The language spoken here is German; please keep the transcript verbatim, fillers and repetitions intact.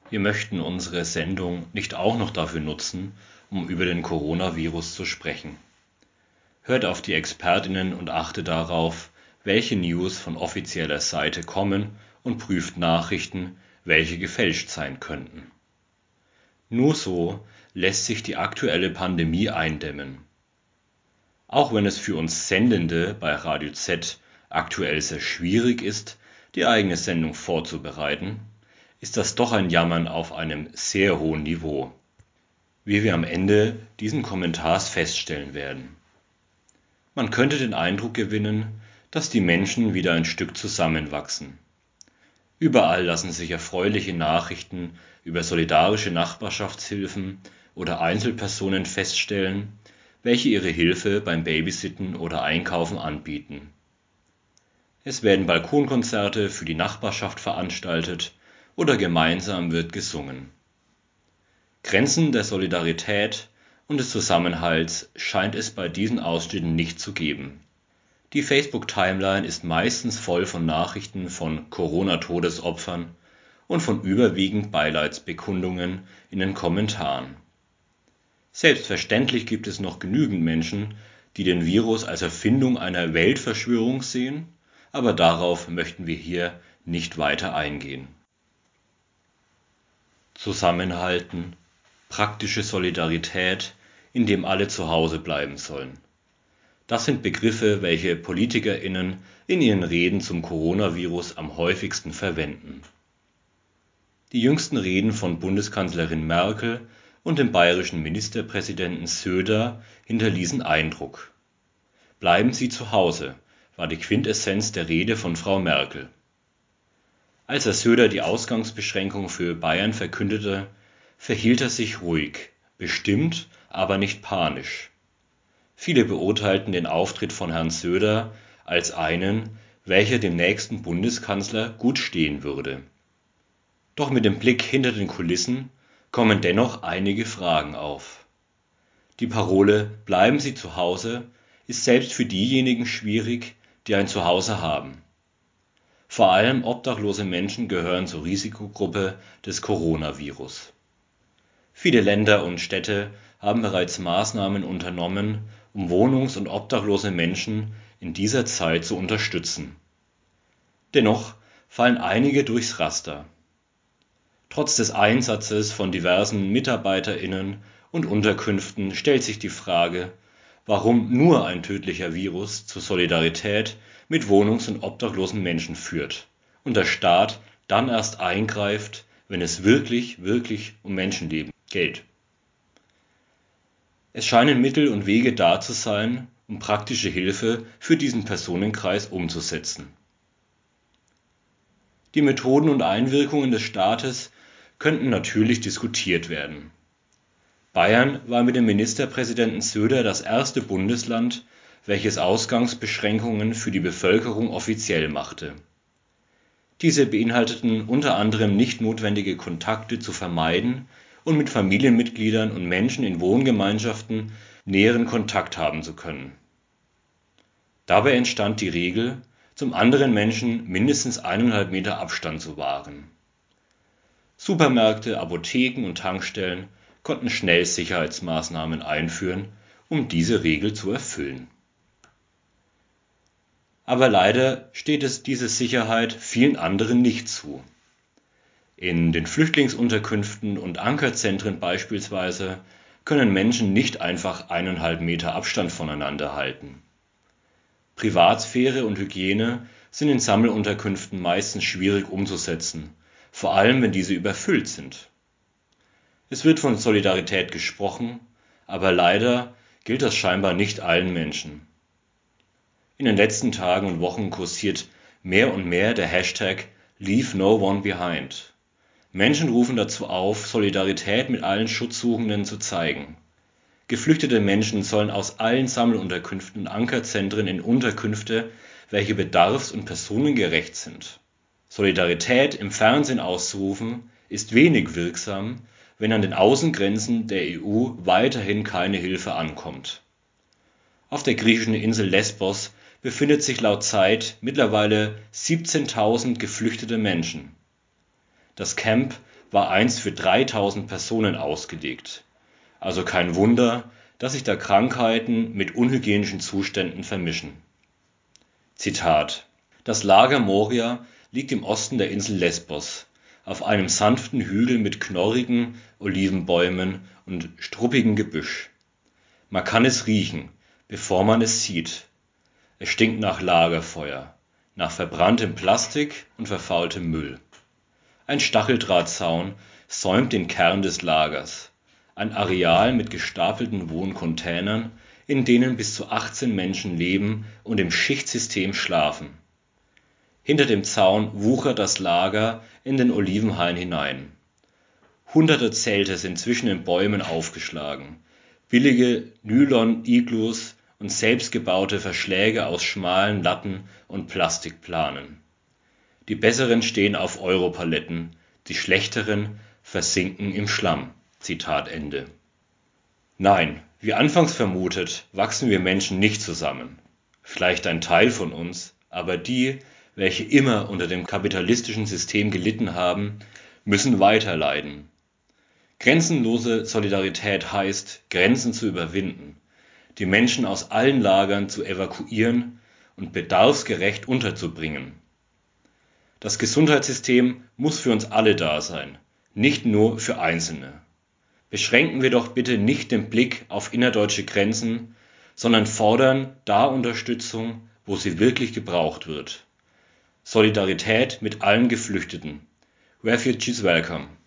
Wir möchten unsere Sendung nicht auch noch dafür nutzen, um über den Coronavirus zu sprechen. Hört auf die Expertinnen und achtet darauf, welche News von offizieller Seite kommen und prüft Nachrichten, welche gefälscht sein könnten. Nur so lässt sich die aktuelle Pandemie eindämmen. Auch wenn es für uns Sendende bei Radio Z aktuell sehr schwierig ist, die eigene Sendung vorzubereiten, ist das doch ein Jammern auf einem sehr hohen Niveau, wie wir am Ende diesen Kommentars feststellen werden. Man könnte den Eindruck gewinnen, dass die Menschen wieder ein Stück zusammenwachsen. Überall lassen sich erfreuliche Nachrichten über solidarische Nachbarschaftshilfen oder Einzelpersonen feststellen, welche ihre Hilfe beim Babysitten oder Einkaufen anbieten. Es werden Balkonkonzerte für die Nachbarschaft veranstaltet oder gemeinsam wird gesungen. Grenzen der Solidarität und des Zusammenhalts scheint es bei diesen Ausschnitten nicht zu geben. Die Facebook-Timeline ist meistens voll von Nachrichten von Corona-Todesopfern und von überwiegend Beileidsbekundungen in den Kommentaren. Selbstverständlich gibt es noch genügend Menschen, die den Virus als Erfindung einer Weltverschwörung sehen, aber darauf möchten wir hier nicht weiter eingehen. Zusammenhalten, praktische Solidarität, indem alle zu Hause bleiben sollen. Das sind Begriffe, welche PolitikerInnen in ihren Reden zum Coronavirus am häufigsten verwenden. Die jüngsten Reden von Bundeskanzlerin Merkel und dem bayerischen Ministerpräsidenten Söder hinterließen Eindruck. Bleiben Sie zu Hause, war die Quintessenz der Rede von Frau Merkel. Als Herr Söder die Ausgangsbeschränkung für Bayern verkündete, verhielt er sich ruhig, bestimmt, aber nicht panisch. Viele beurteilten den Auftritt von Herrn Söder als einen, welcher dem nächsten Bundeskanzler gut stehen würde. Doch mit dem Blick hinter den Kulissen kommen dennoch einige Fragen auf. Die Parole "Bleiben Sie zu Hause" ist selbst für diejenigen schwierig, die ein Zuhause haben. Vor allem obdachlose Menschen gehören zur Risikogruppe des Coronavirus. Viele Länder und Städte haben bereits Maßnahmen unternommen, um wohnungs- und obdachlose Menschen in dieser Zeit zu unterstützen. Dennoch fallen einige durchs Raster. Trotz des Einsatzes von diversen MitarbeiterInnen und Unterkünften stellt sich die Frage, warum nur ein tödlicher Virus zur Solidarität mit wohnungs- und obdachlosen Menschen führt und der Staat dann erst eingreift, wenn es wirklich, wirklich um Menschenleben geht. Es scheinen Mittel und Wege da zu sein, um praktische Hilfe für diesen Personenkreis umzusetzen. Die Methoden und Einwirkungen des Staates könnten natürlich diskutiert werden. Bayern war mit dem Ministerpräsidenten Söder das erste Bundesland, welches Ausgangsbeschränkungen für die Bevölkerung offiziell machte. Diese beinhalteten unter anderem nicht notwendige Kontakte zu vermeiden und mit Familienmitgliedern und Menschen in Wohngemeinschaften näheren Kontakt haben zu können. Dabei entstand die Regel, zum anderen Menschen mindestens eineinhalb Meter Abstand zu wahren. Supermärkte, Apotheken und Tankstellen konnten schnell Sicherheitsmaßnahmen einführen, um diese Regel zu erfüllen. Aber leider steht es diese Sicherheit vielen anderen nicht zu. In den Flüchtlingsunterkünften und Ankerzentren beispielsweise können Menschen nicht einfach eineinhalb Meter Abstand voneinander halten. Privatsphäre und Hygiene sind in Sammelunterkünften meistens schwierig umzusetzen, vor allem wenn diese überfüllt sind. Es wird von Solidarität gesprochen, aber leider gilt das scheinbar nicht allen Menschen. In den letzten Tagen und Wochen kursiert mehr und mehr der Hashtag Leave No One Behind. Menschen rufen dazu auf, Solidarität mit allen Schutzsuchenden zu zeigen. Geflüchtete Menschen sollen aus allen Sammelunterkünften und Ankerzentren in Unterkünfte, welche bedarfs- und personengerecht sind. Solidarität im Fernsehen auszurufen, ist wenig wirksam, wenn an den Außengrenzen der E U weiterhin keine Hilfe ankommt. Auf der griechischen Insel Lesbos befindet sich laut Zeit mittlerweile siebzehntausend geflüchtete Menschen. Das Camp war einst für dreitausend Personen ausgelegt. Also kein Wunder, dass sich da Krankheiten mit unhygienischen Zuständen vermischen. Zitat: Das Lager Moria liegt im Osten der Insel Lesbos, auf einem sanften Hügel mit knorrigen Olivenbäumen und struppigem Gebüsch. Man kann es riechen, bevor man es sieht. Es stinkt nach Lagerfeuer, nach verbranntem Plastik und verfaultem Müll. Ein Stacheldrahtzaun säumt den Kern des Lagers, ein Areal mit gestapelten Wohncontainern, in denen bis zu achtzehn Menschen leben und im Schichtsystem schlafen. Hinter dem Zaun wuchert das Lager in den Olivenhain hinein. Hunderte Zelte sind zwischen den Bäumen aufgeschlagen, billige Nylon-Iglus und selbstgebaute Verschläge aus schmalen Latten und Plastikplanen. Die besseren stehen auf Europaletten, die schlechteren versinken im Schlamm. Zitat Ende. Nein, wie anfangs vermutet, wachsen wir Menschen nicht zusammen. Vielleicht ein Teil von uns, aber die, welche immer unter dem kapitalistischen System gelitten haben, müssen weiter leiden. Grenzenlose Solidarität heißt, Grenzen zu überwinden, die Menschen aus allen Lagern zu evakuieren und bedarfsgerecht unterzubringen. Das Gesundheitssystem muss für uns alle da sein, nicht nur für Einzelne. Beschränken wir doch bitte nicht den Blick auf innerdeutsche Grenzen, sondern fordern da Unterstützung, wo sie wirklich gebraucht wird. Solidarität mit allen Geflüchteten. Refugees welcome.